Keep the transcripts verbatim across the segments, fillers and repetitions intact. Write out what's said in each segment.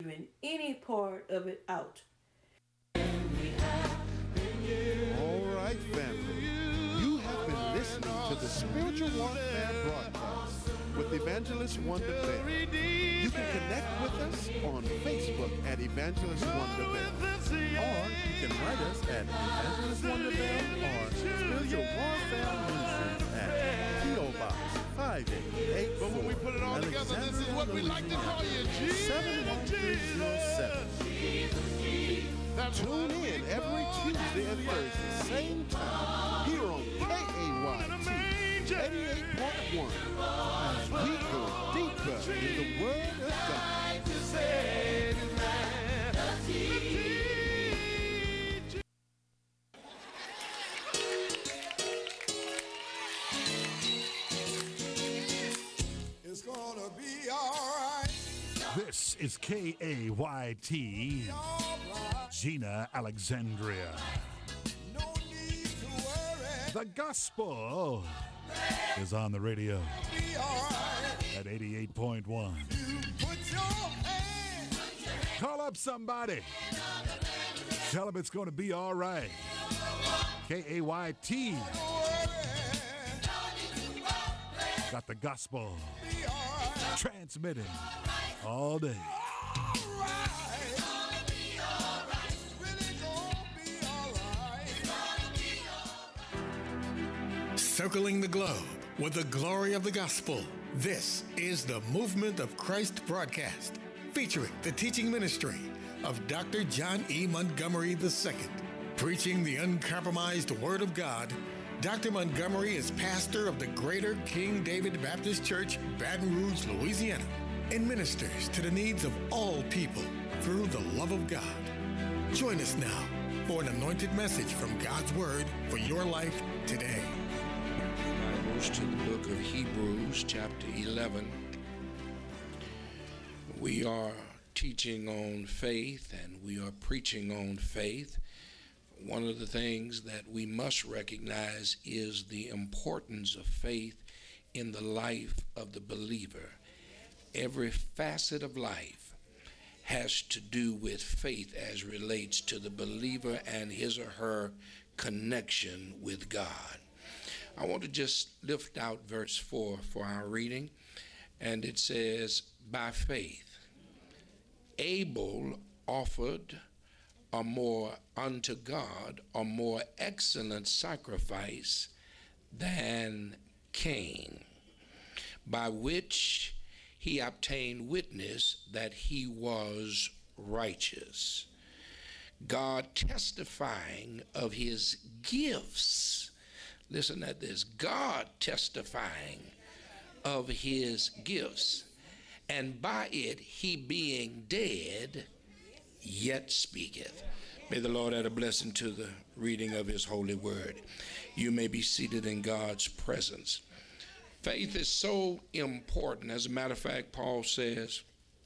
leaving any part of it out. All right, family. You have been listening to the Spiritual Warfare broadcast with Evangelist Wonder Bell. You can connect with us on Facebook at Evangelist Wonder Bell. Or you can write us at Evangelist Wonder Bell or Spiritual Warfare Ministries at P O Box five eight eight four. But when we put it all together, this is what we like to call you, Jesus. seven one three zero seven. Tune in every Tuesday and Thursday, same time, here on K A Y T eighty-eight point one, as we go deeper in the Word of God. It's gonna be all right. This is K A Y T, Gina Alexandria. No need to worry. The gospel is on the radio Be all right. at eighty-eight point one. You put your hand. Call up somebody. Tell them it's going to be all right. K A Y T Don't worry. got the gospel Be all right. transmitting all day. All right. Really gonna be all right. Circling the globe with the glory of the gospel. This is the Movement of Christ broadcast, featuring the teaching ministry of Doctor John E. Montgomery the Second. Preaching the uncompromised Word of God, Doctor Montgomery is pastor of the Greater King David Baptist Church, Baton Rouge, Louisiana, and ministers to the needs of all people through the love of God. Join us now for an anointed message from God's Word for your life today. Bibles to the book of Hebrews, chapter eleven. We are teaching on faith and we are preaching on faith. One of the things that we must recognize is the importance of faith in the life of the believer. Every facet of life has to do with faith as relates to the believer and his or her connection with God. I want to just lift out verse four for our reading, and it says, by faith, Abel offered a more unto God a more excellent sacrifice than Cain, by which he obtained witness that he was righteous, God testifying of his gifts. Listen at this. God testifying of his gifts, and by it he being dead yet speaketh. May the Lord add a blessing to the reading of his holy word. You may be seated in God's presence. Faith is so important. As a matter of fact, Paul says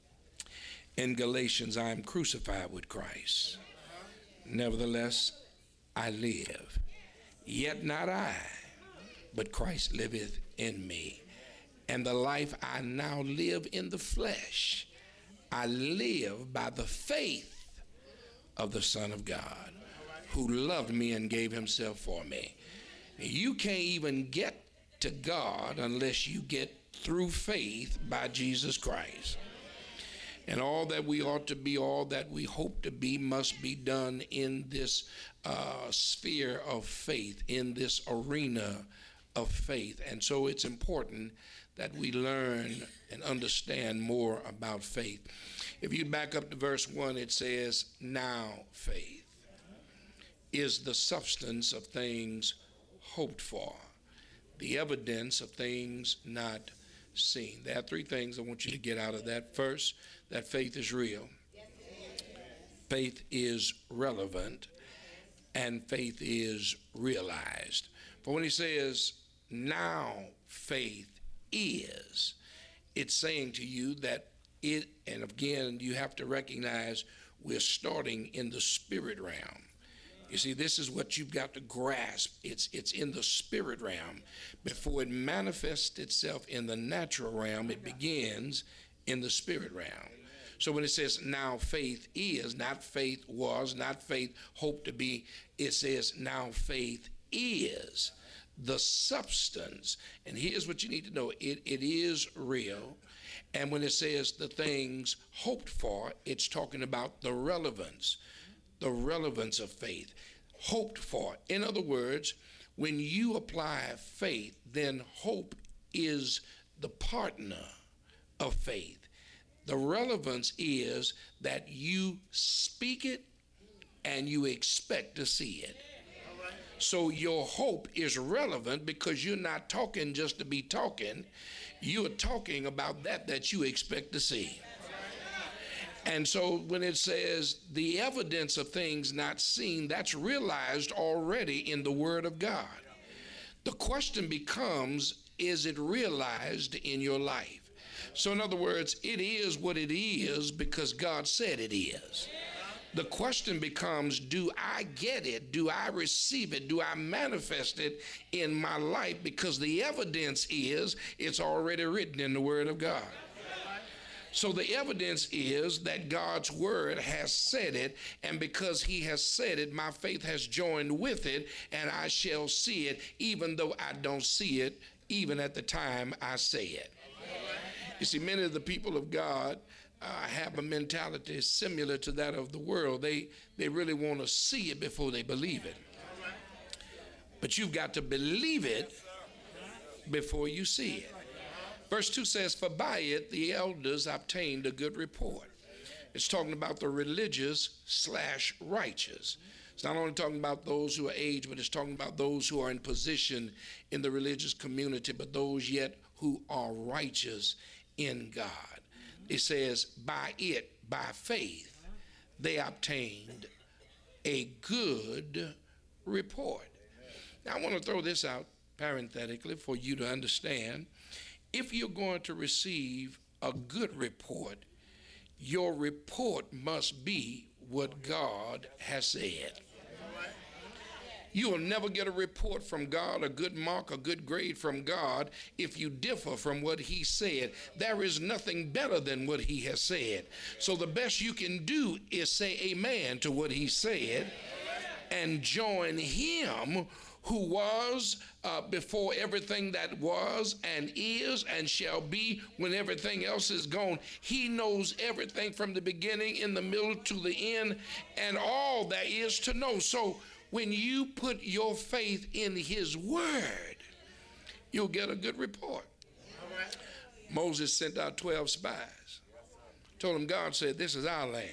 in Galatians, I am crucified with Christ. Nevertheless, I live. Yet not I, but Christ liveth in me. And the life I now live in the flesh, I live by the faith of the Son of God, who loved me and gave himself for me. You can't even get to God unless you get through faith by Jesus Christ. And all that we ought to be, all that we hope to be, must be done in this uh, sphere of faith, in this arena of faith. And so it's important that we learn and understand more about faith. If you back up to verse one, it says, now faith is the substance of things hoped for, the evidence of things not seen. There are three things I want you to get out of that. First, that faith is real. Faith is relevant, and faith is realized. But when he says, now faith is, it's saying to you that it, and again, you have to recognize we're starting in the spirit realm. You see, this is what you've got to grasp. It's it's in the spirit realm. Before it manifests itself in the natural realm, it begins in the spirit realm. So when it says now faith is, not faith was, not faith hope to be, it says now faith is the substance. And here's what you need to know. It, it is real. And when it says the things hoped for, it's talking about the relevance, the relevance of faith. Hoped for. In other words, when you apply faith, then hope is the partner of faith. The relevance is that you speak it and you expect to see it. So your hope is relevant because you're not talking just to be talking. You're talking about that that you expect to see. And so when it says the evidence of things not seen, that's realized already in the Word of God. The question becomes, is it realized in your life? So in other words, it is what it is because God said it is. The question becomes, do I get it? Do I receive it? Do I manifest it in my life? Because the evidence is it's already written in the Word of God. So the evidence is that God's Word has said it, and because He has said it, my faith has joined with it, and I shall see it, even though I don't see it, even at the time I say it. You see, many of the people of God uh, have a mentality similar to that of the world. They, they really want to see it before they believe it. But you've got to believe it before you see it. Verse two says, for by it the elders obtained a good report. It's talking about the religious slash righteous. It's not only talking about those who are aged, but it's talking about those who are in position in the religious community, but those yet who are righteous in God. It says, by it, by faith, they obtained a good report. Now, I want to throw this out parenthetically for you to understand. If you're going to receive a good report, your report must be what God has said. You will never get a report from God, a good mark, a good grade from God, if you differ from what He said. There is nothing better than what He has said. So the best you can do is say amen to what He said and join Him who was uh, before everything that was and is and shall be when everything else is gone. He knows everything from the beginning, in the middle, to the end, and all there is to know. So when you put your faith in His Word, you'll get a good report. Moses sent out twelve spies. Told them God said, this is our land.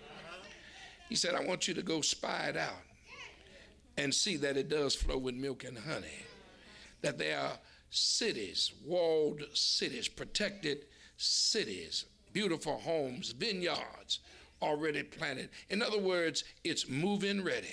He said, I want you to go spy it out and see that it does flow with milk and honey, that there are cities, walled cities, protected cities, beautiful homes, vineyards already planted. In other words, it's move-in ready.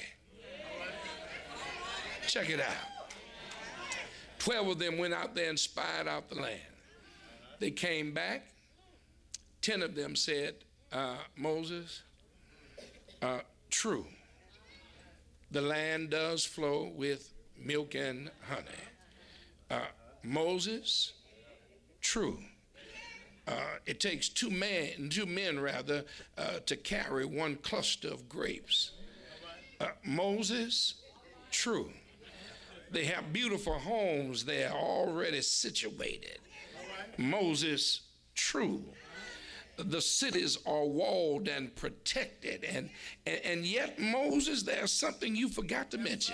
Check it out. Twelve of them went out there and spied out the land. They came back. Ten of them said, uh, Moses, uh, true. The land does flow with milk and honey. Uh, Moses, true. Uh, it takes two men, two men rather, uh, to carry one cluster of grapes. Uh, Moses, true. They have beautiful homes there already situated. Moses, true. The cities are walled and protected, and, and, and yet, Moses, there's something you forgot to mention.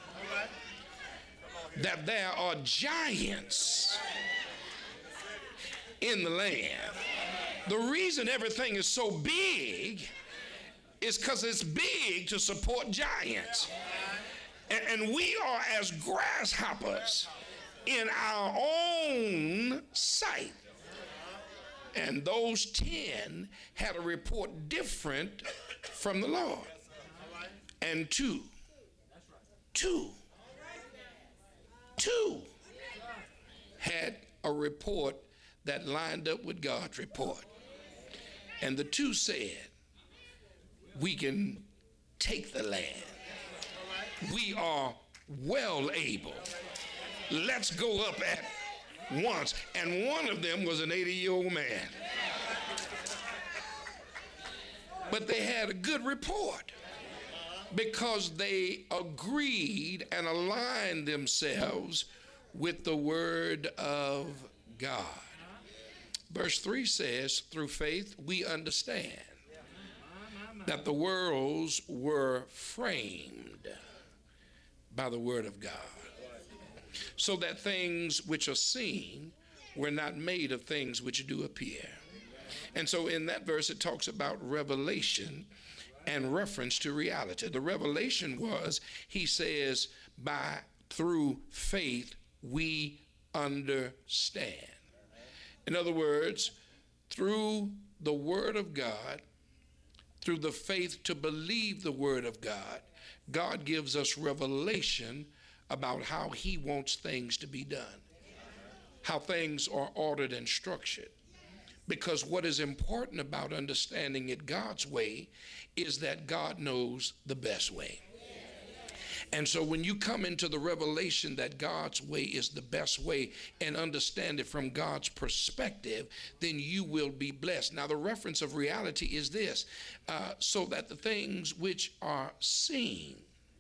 That there are giants in the land. The reason everything is so big is because it's big to support giants. And, and we are as grasshoppers in our own sight. And those ten had a report different from the Lord. And two, two, two had a report that lined up with God's report. And the two said, we can take the land. We are well able. Let's go up at once. And one of them was an eighty-year-old man. But they had a good report because they agreed and aligned themselves with the word of God. Verse three says, through faith we understand that the worlds were framed by the word of God, so that things which are seen were not made of things which do appear. And so in that verse it talks about revelation and reference to reality. The revelation was, he says, by through faith we understand. In other words, through the word of God, through the faith to believe the word of God, God gives us revelation about how he wants things to be done, how things are ordered and structured. Because what is important about understanding it God's way is that God knows the best way. And so when you come into the revelation that God's way is the best way and understand it from God's perspective, then you will be blessed. Now, the reference of reality is this, uh, so that the things which are seen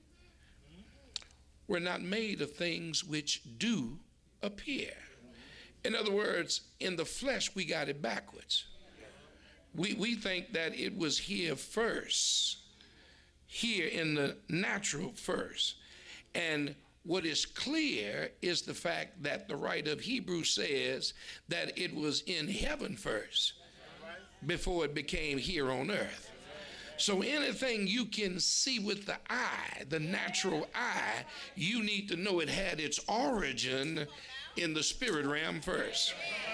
were not made of things which do appear. In other words, in the flesh, we got it backwards. We, we think that it was here first, here in the natural first. And what is clear is the fact that the writer of Hebrews says that it was in heaven first before it became here on earth. So anything you can see with the eye, the natural eye, you need to know it had its origin in the spirit realm first.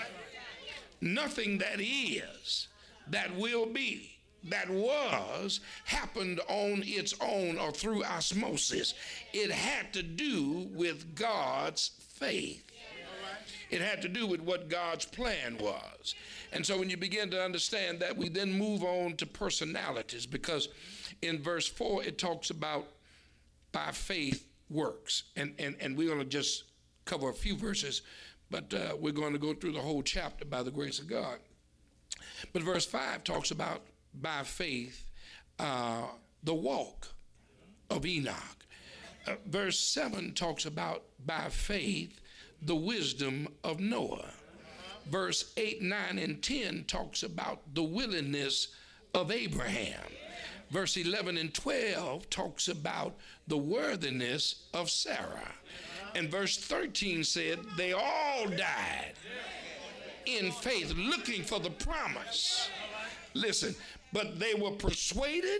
Nothing that is, that will be, that was, happened on its own or through osmosis. It had to do with God's faith. It had to do with what God's plan was. And so when you begin to understand that, we then move on to personalities, because in verse four it talks about by faith works. And, and, and we're going to just cover a few verses, but uh, we're going to go through the whole chapter by the grace of God. But verse five talks about by faith uh, the walk of Enoch. Uh, verse seven talks about by faith the wisdom of Noah. Verse eight, nine, and ten talks about the willingness of Abraham. Verse eleven and twelve talks about the worthiness of Sarah. And verse thirteen said they all died in faith, looking for the promise. Listen, but they were persuaded,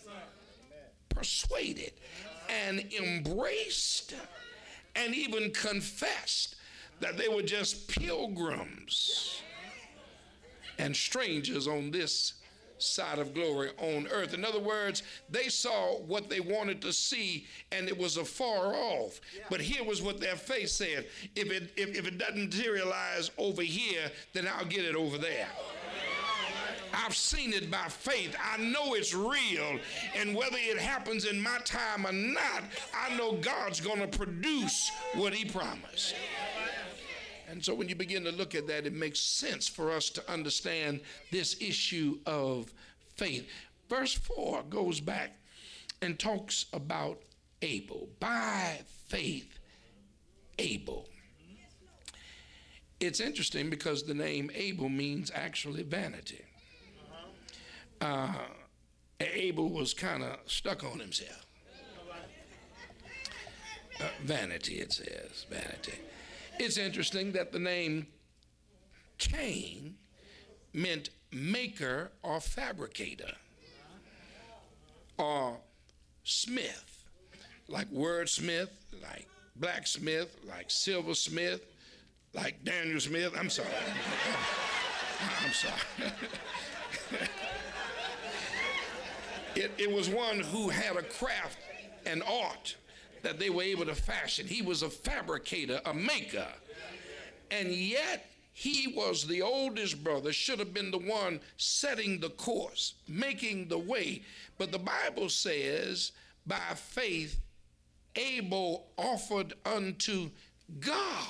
persuaded, and embraced, and even confessed that they were just pilgrims and strangers on this side of glory on earth. In other words, they saw what they wanted to see and it was afar off. But here was what their faith said: if it if, if it doesn't materialize over here, then I'll get it over there. I've seen it by faith. I know it's real. And whether it happens in my time or not, I know God's going to produce what he promised. And so when you begin to look at that, it makes sense for us to understand this issue of faith. Verse four goes back and talks about Abel. By faith, Abel. It's interesting because the name Abel means actually vanity. Uh, Abel was kind of stuck on himself. Uh, vanity, it says, vanity. It's interesting that the name Cain meant maker or fabricator or smith, like wordsmith, like blacksmith, like silversmith, like Daniel Smith. I'm sorry. I'm sorry. it, it was one who had a craft and art that they were able to fashion. He was a fabricator, a maker. And yet he was the oldest brother, should have been the one setting the course, making the way. But the Bible says, by faith, Abel offered unto God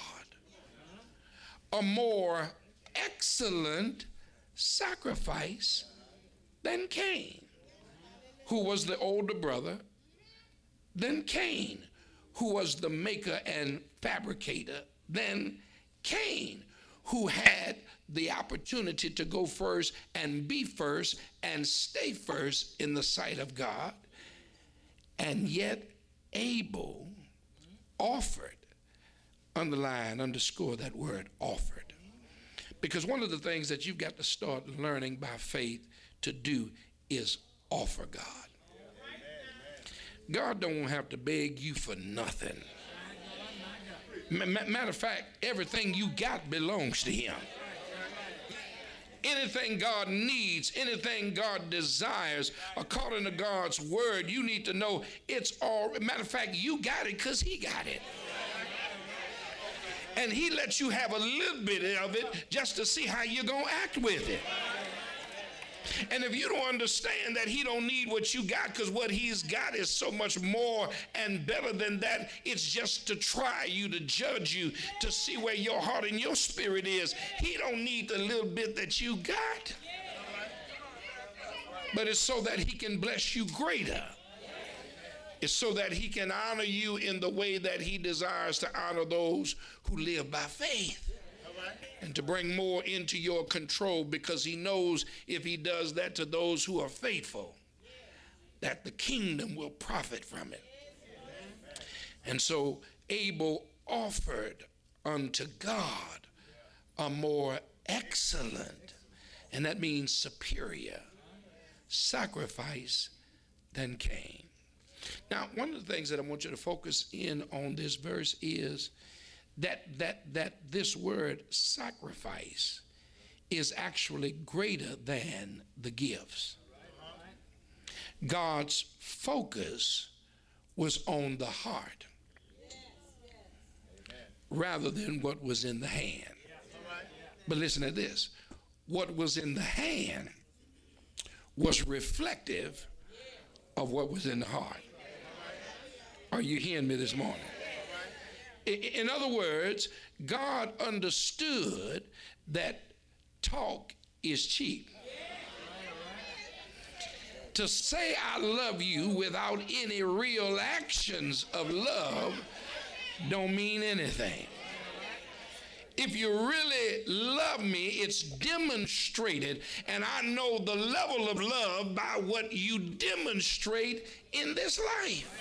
a more excellent sacrifice than Cain. who was the older brother, then Cain, who was the maker and fabricator, then Cain, who had the opportunity to go first and be first and stay first in the sight of God. And yet Abel offered, underline, underscore that word, offered. Because one of the things that you've got to start learning by faith to do is offer God. God don't have to beg you for nothing. Matter of fact, everything you got belongs to him. Anything God needs, anything God desires, according to God's word, you need to know it's all. Matter of fact, you got it because he got it. And he lets you have a little bit of it just to see how you're going to act with it. And if you don't understand that he don't need what you got because what he's got is so much more and better than that, it's just to try you, to judge you, to see where your heart and your spirit is. He don't need the little bit that you got. But it's so that he can bless you greater. It's so that he can honor you in the way that he desires to honor those who live by faith. And to bring more into your control, because he knows if he does that to those who are faithful, that the kingdom will profit from it. And so Abel offered unto God a more excellent, and that means superior, sacrifice than Cain. Now, one of the things that I want you to focus in on this verse is that that that this word sacrifice is actually greater than the gifts. God's focus was on the heart rather than what was in the hand. But listen to this. What was in the hand was reflective of what was in the heart. Are you hearing me this morning? In other words, God understood that talk is cheap. To say I love you without any real actions of love don't mean anything. If you really love me, it's demonstrated, and I know the level of love by what you demonstrate in this life.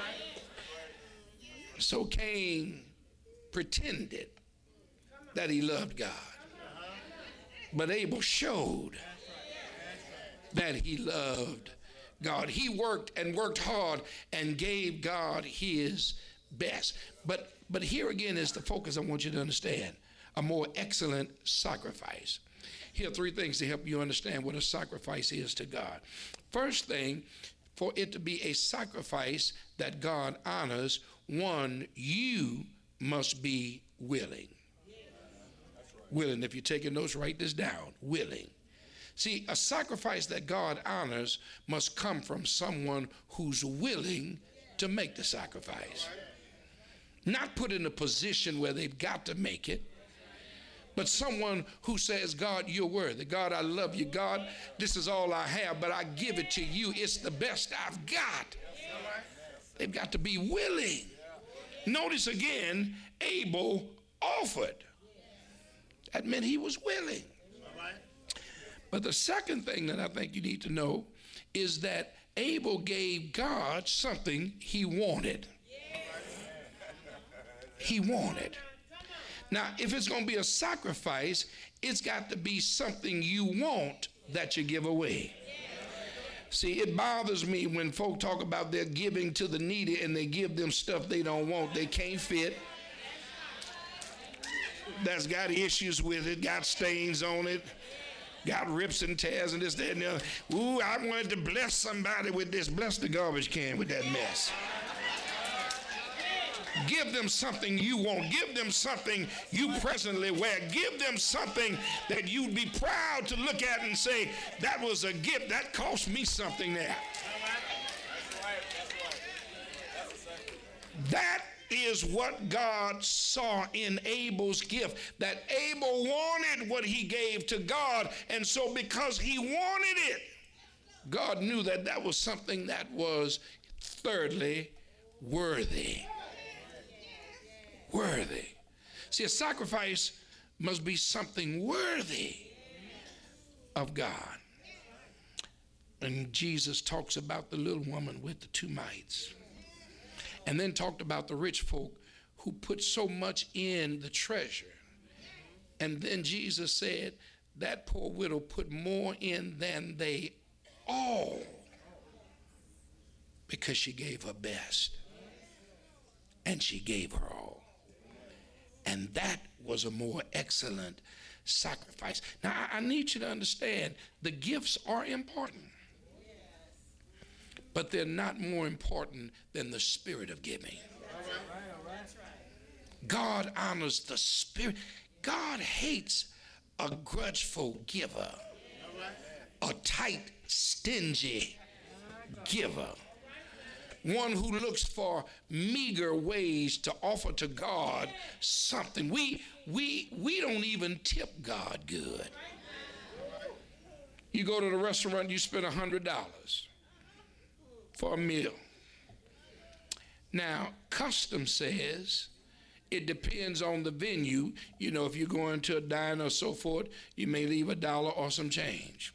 So Cain pretended that he loved God. But Abel showed that he loved God. He worked and worked hard and gave God his best. But, but here again is the focus I want you to understand. A more excellent sacrifice. Here are three things to help you understand what a sacrifice is to God. First thing, for it to be a sacrifice that God honors, one, you must be willing. Willing. If you're taking notes, write this down. Willing. See, a sacrifice that God honors must come from someone who's willing to make the sacrifice. Not put in a position where they've got to make it, but someone who says, God, you're worthy. God, I love you. God, this is all I have, but I give it to you. It's the best I've got. They've got to be willing. Notice again, Abel offered. That meant he was willing. But the second thing that I think you need to know is that Abel gave God something he wanted. He wanted. Now, if it's going to be a sacrifice, it's got to be something you want that you give away. See, it bothers me when folk talk about their giving to the needy and they give them stuff they don't want. They can't fit. That's got issues with it, got stains on it, got rips and tears and this, that, and the other. Ooh, I wanted to bless somebody with this. Bless the garbage can with that mess. Give them something you want. Give them something you presently wear. Give them something that you'd be proud to look at and say, that was a gift. That cost me something there. That is what God saw in Abel's gift, that Abel wanted what he gave to God, and so because he wanted it, God knew that that was something that was, thirdly, worthy. Worthy. See, a sacrifice must be something worthy of God. And Jesus talks about the little woman with the two mites, and then talked about the rich folk who put so much in the treasure. And then Jesus said that poor widow put more in than they all, because she gave her best, and she gave her all. And that was a more excellent sacrifice. Now, I, I need you to understand, the gifts are important, but they're not more important than the spirit of giving. God honors the spirit. God hates a grudgeful giver, a tight, stingy giver, one who looks for meager ways to offer to God something. We, we, we don't even tip God good. You go to the restaurant, you spend one hundred dollars for a meal. Now, custom says it depends on the venue. You know, if you're going to a diner or so forth, you may leave a dollar or some change.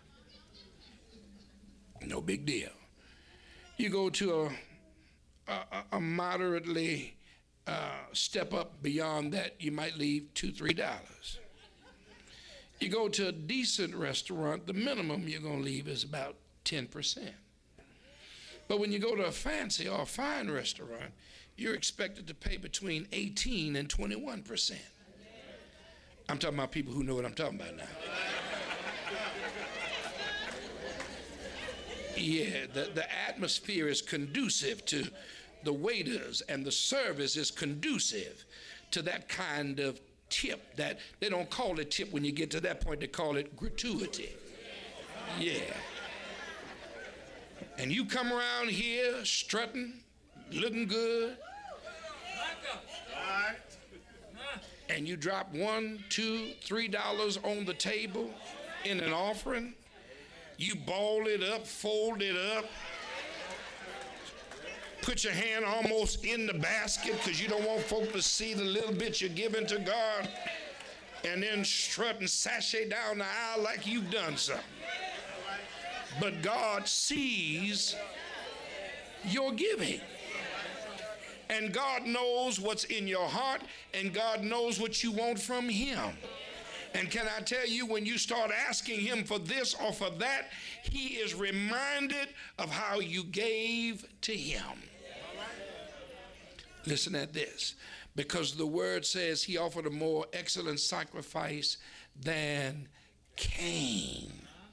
No big deal. You go to a, a, a moderately uh, step up beyond that, you might leave two, three dollars. You go to a decent restaurant, the minimum you're going to leave is about ten percent. But when you go to a fancy or a fine restaurant, you're expected to pay between eighteen and twenty-one percent. I'm talking about people who know what I'm talking about now. Yeah, the, the atmosphere is conducive to the waiters, and the service is conducive to that kind of tip. That they don't call it tip when you get to that point, they call it gratuity. Yeah. And you come around here strutting, looking good, and you drop one, two, three dollars on the table in an offering. You ball it up, fold it up, put your hand almost in the basket because you don't want folk to see the little bit you're giving to God, and then strut and sashay down the aisle like you've done something. But God sees your giving. And God knows what's in your heart, and God knows what you want from Him. And can I tell you, when you start asking Him for this or for that, He is reminded of how you gave to Him. Listen at this. Because the word says He offered a more excellent sacrifice than Cain.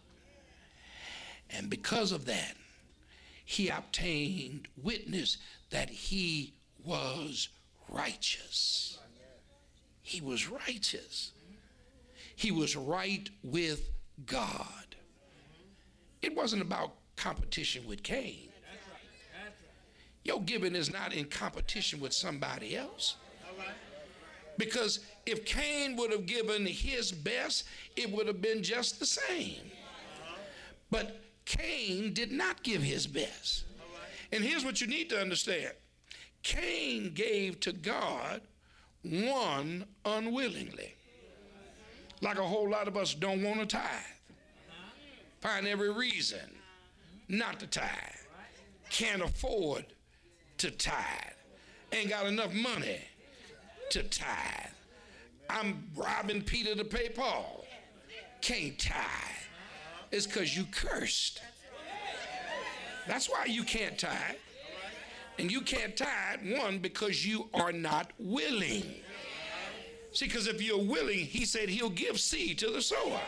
And because of that, He obtained witness that he was righteous. He was righteous. He was right with God. It wasn't about competition with Cain. Your giving is not in competition with somebody else. Because if Cain would have given his best, it would have been just the same. But Cain did not give his best. And here's what you need to understand. Cain gave to God, one, unwillingly. Like a whole lot of us don't want to tithe. Find every reason not to tithe. Can't afford to tithe. Ain't got enough money to tithe. I'm robbing Peter to pay Paul. Can't tithe. It's because you cursed. That's why you can't tithe. And you can't tithe, one, because you are not willing. See, because if you're willing, He said He'll give seed to the sower.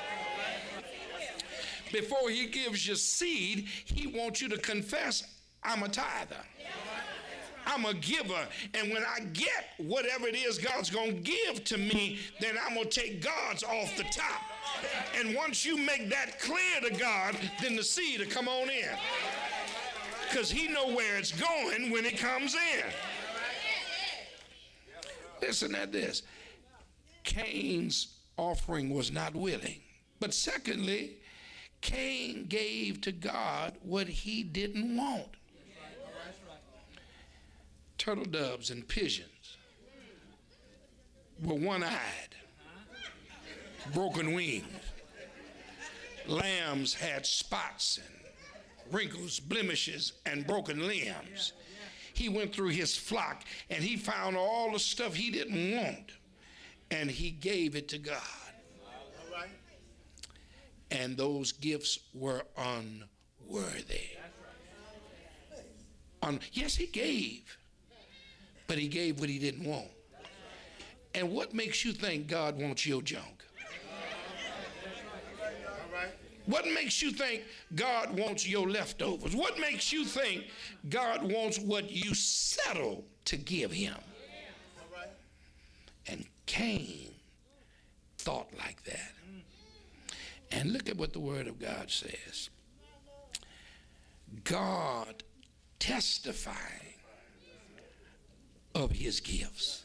Before He gives you seed, He wants you to confess, I'm a tither. I'm a giver. And when I get whatever it is God's going to give to me, then I'm going to take God's off the top. And once you make that clear to God, then the seed will come on in. Because He knows where it's going when it comes in. Listen at this. Cain's offering was not willing. But secondly, Cain gave to God what he didn't want. Turtle doves and pigeons were one-eyed, broken wings. Lambs had spots and wrinkles, blemishes, and broken limbs. He went through his flock and he found all the stuff he didn't want, and he gave it to God. And those gifts were unworthy. Un- yes, he gave, but he gave what he didn't want. And what makes you think God wants your junk? What makes you think God wants your leftovers? What makes you think God wants what you settle to give him? And Cain thought like that. And look at what the Word of God says. God testifying of his gifts.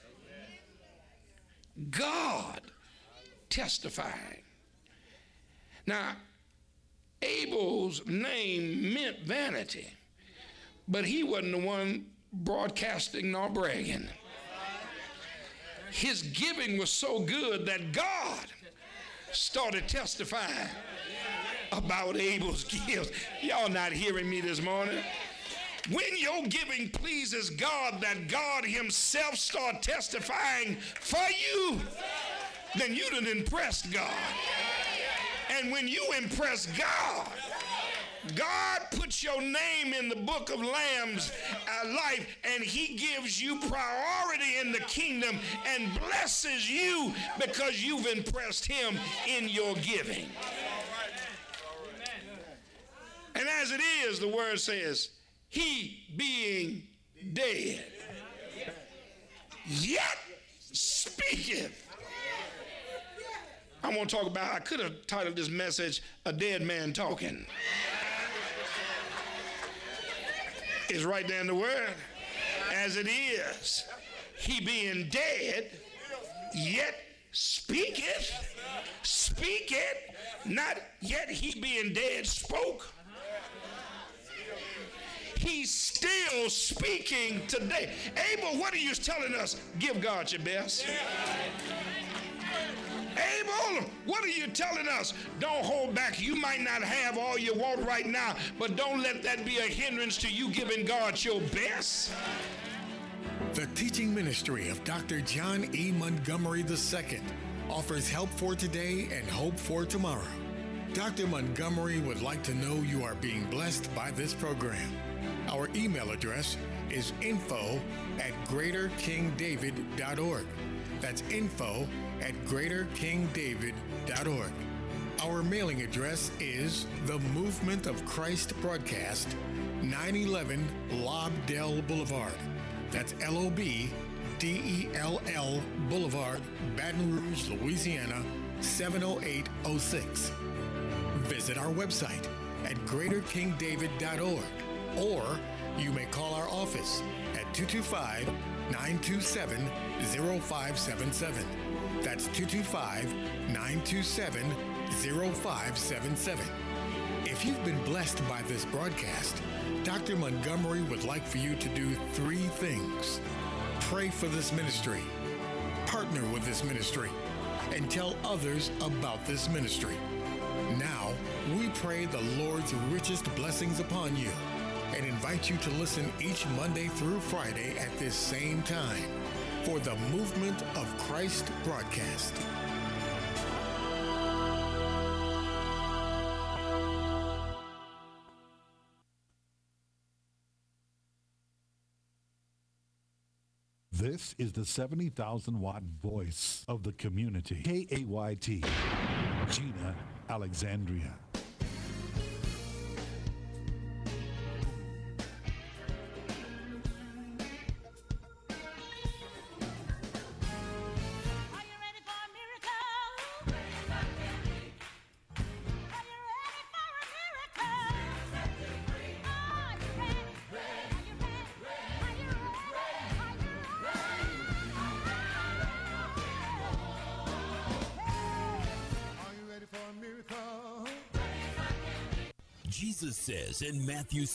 God testifying. Now, Abel's name meant vanity, but he wasn't the one broadcasting nor bragging. His giving was so good that God started testifying about Abel's gifts. Y'all not hearing me this morning? When your giving pleases God, that God himself start testifying for you, then you done impressed God. And when you impress God, God puts your name in the book of Lamb's uh, life, and he gives you priority in the kingdom and blesses you because you've impressed him in your giving. And as it is, the word says, he being dead, yet speaketh. I want to talk about, I could have titled this message, A Dead Man Talking. It's right there in the word. As it is, he being dead, yet speaketh, speaketh, not yet he being dead spoke. He's still speaking today. Abel, what are you telling us? Give God your best. Abel, what are you telling us? Don't hold back. You might not have all you want right now, but don't let that be a hindrance to you giving God your best. The teaching ministry of Doctor John E. Montgomery the Second offers help for today and hope for tomorrow. Doctor Montgomery would like to know you are being blessed by this program. Our email address is info at greater king david dot org. That's info at greater king david dot org. Our mailing address is The Movement of Christ Broadcast, nine eleven Lobdell Boulevard. That's L O B D E L L Boulevard, Baton Rouge, Louisiana, seven oh eight oh six. Visit our website at greater king david dot org, or you may call our office at two two five, nine two seven, zero five seven seven. That's two two five, nine two seven, zero five seven seven. If you've been blessed by this broadcast, Doctor Montgomery would like for you to do three things. Pray for this ministry, partner with this ministry, and tell others about this ministry. Now, we pray the Lord's richest blessings upon you and invite you to listen each Monday through Friday at this same time for the Movement of Christ broadcast. This is the seventy thousand watt voice of the community. K A Y T, Gina Alexandria. Are you ready for a miracle? Jesus says in Matthew